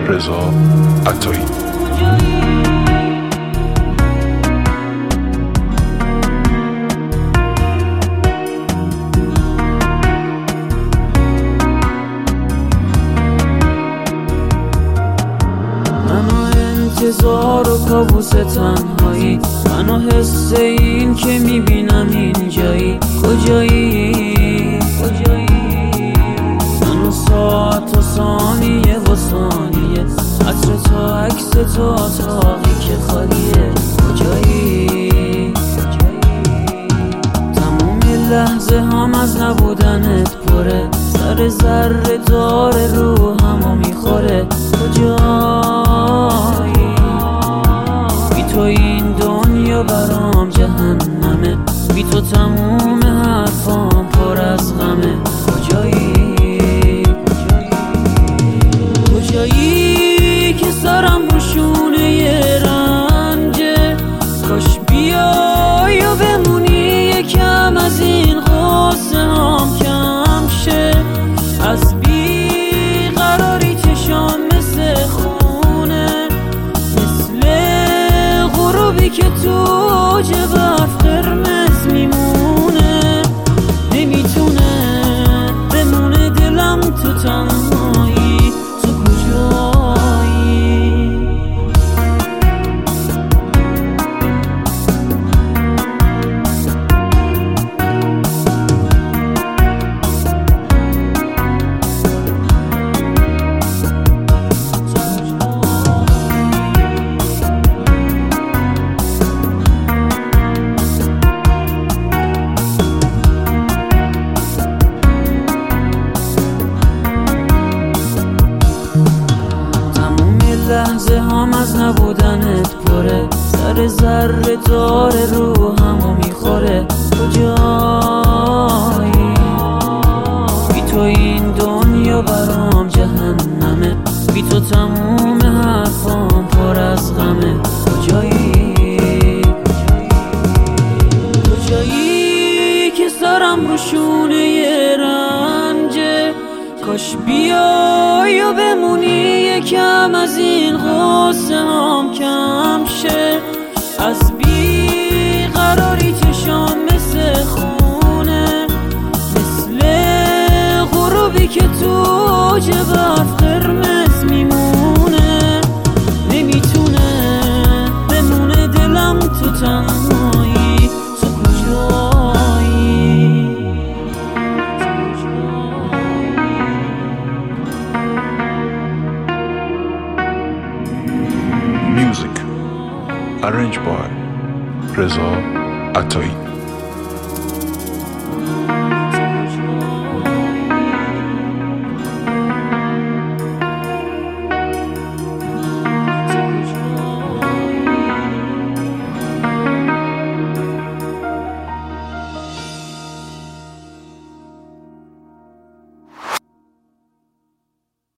رضا عطایی. انتظار و کابوس تنهایی، منو حس این که میبینم اینجایی. کجایی منو ساعت و ثانیه و ثانیه، عطر تا عکس تو اتاقی که خالیه. کجایی تموم لحظه هم از نبودنت پره، سر ذره داره روحمو میخوره. کجایی بی تو این دنیا برام جهنمه، بی تو تموم حرفام پر از غمه. کجایی که سرم رو شونه یه رنجه، کاش بیای و بمونی یکم از این غصه هم کم شه. از بیقراری چشام مثل خونه، مثل غروبی که تو اوج برف قرمز میمونه. نمیتونه بمونه دلم تو تنهایی. تو کجایی لحظه هم از نبودنت پره، سر ذره داره روحمو میخوره. کجایی بی تو این دنیا برام جهنمه، بی تو تموم حرفام پر از غمه. کجایی که سرم رو شونه یه رنجه، کاش بیای و بمونی یکم از این غصه هم کم شه. از بیقراری چشام مثل خونه، مثل غروبی که تو اوج برف قرمز میمونه. نمیتونه بمونه دلم تو تنهایی. تو کجایی Music arranged by رضا عطایی.